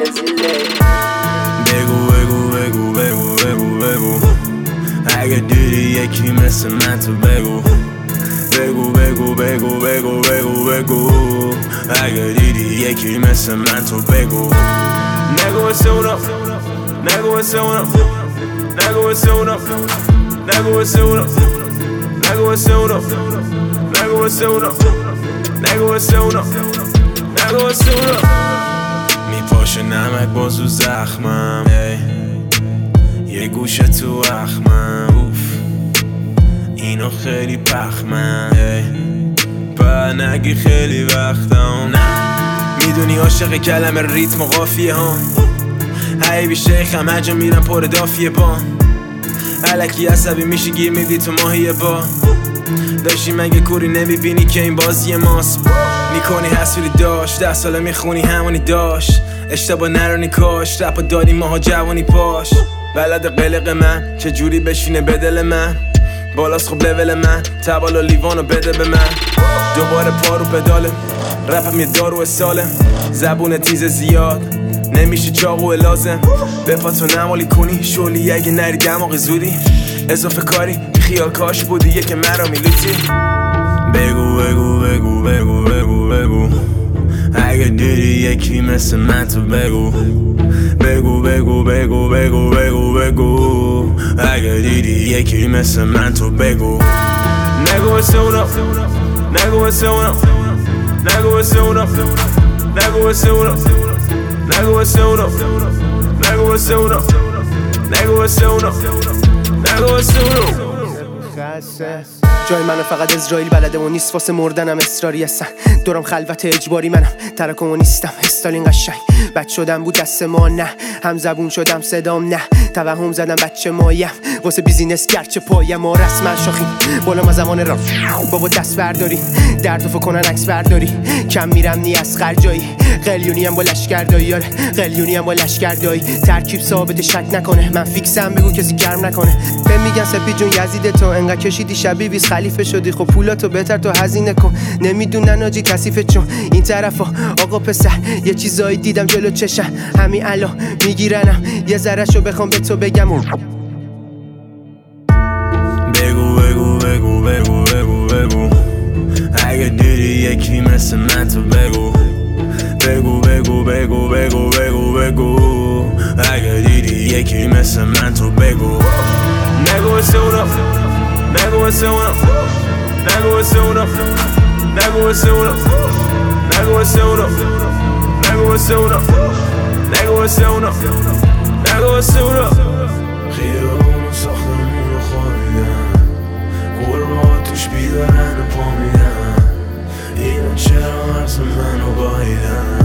بگو بگو بگو بگو بگو بگو اگه دیدی یکی مثل من تو بگو بگو بگو بگو بگو بگو بگو اگه دیدی یکی مثل من تو بگو نگو واسه اونا نگو واسه اونا نگو واسه اونا نگو واسه اونا نگو واسه اونا نگو واسه اونا نگو واسه اونا نگو واسه اونا میپاشه نمک بازو زخمم یه گوشه تو اخمم اوف اینو خیلی پخمم با نگی خیلی وقتم نه میدونی عاشق کلمه ریتم و قافیه ها حیبی شیخم هر جا میرم پر دافیه با الکی عصبی میشی گیر میدی تو ماهیه با داشتی مگه کوری نمیبینی که این بازی ماست میکنی حسوری داشت 10 ساله میخونی همونی داشت اشتباه نرونی کاش رپا دادی ماها جوانی پاش بلد قلق من چه جوری بشینه به دل من بالاست خب لول من تبال و لیوانو بده به من دوباره پارو پداله رپم یه دارو سالم زبون تیز زیاد نمیشه چاقو لازم به پاتو نمالی کنی شولی اگه نری دماغ زودی اضافه کاری خیال کاش بودی که مرا میلوتی بگو بگو بگو بگو بگو بگو اگه دیدی یکی مثل من تو بگو بگو بگو بگو بگو بگو بگو اگه دیدی یکی مثل من تو بگو نگو واسه اونا نگو واسه اونا نگو واسه اونا نگو واسه اونا نگو واسه اونا نگو واسه اونا نگو واسه اونا نگو واسه اونا جای منو فقط اسرائیل بلده و نیست واسه مردنم اصراری هستن دورم خلوت اجباری منم ترکم و نیستم استالین قشنگ بد شدم بود دست ما نه هم زبون شدم صدام نه توهم زدم بچه مایم واسه بیزینس گرچه پایم ما رسما شاخیم بالا ما زمان را بابا دست برداری دردو فکنن عکس برداری کم میرم نی از خرجایی قلیونی هم با لشکردایی قلیونی هم با لشکردایی ترکیب ثابت شک نکنه من فیکسم بگو کسی گرم نکنه به میگن سپی جون یزید تو انقدر کشیدی شبیه بیس خلیفه شدی خب پولاتو بهتر تو هزینه کن نمیدونن آجی کثیفه چون این طرفا آقا پسر یه چیزایی دیدم جلو چشم همین الان میگیرنم یه ذرهشو بخوام به تو بگم بگو بگو بگو بگو بگو بگو اگه دیدی یکی مثل من تو بگو بگو بگو بگو بگو بگو بگو اگه دیدی یکی مثل من تو بگو نگو واسه اونا نگو واسه اونا نگو واسه اونا نگو واسه اونا نگو واسه اونا نگو واسه اونا نگو واسه اونا نگو واسه اونا خیابونو ساختمونو خوابیدن گربا توش بیدارن و پا میدن اینا چرا عرض منو باهیدن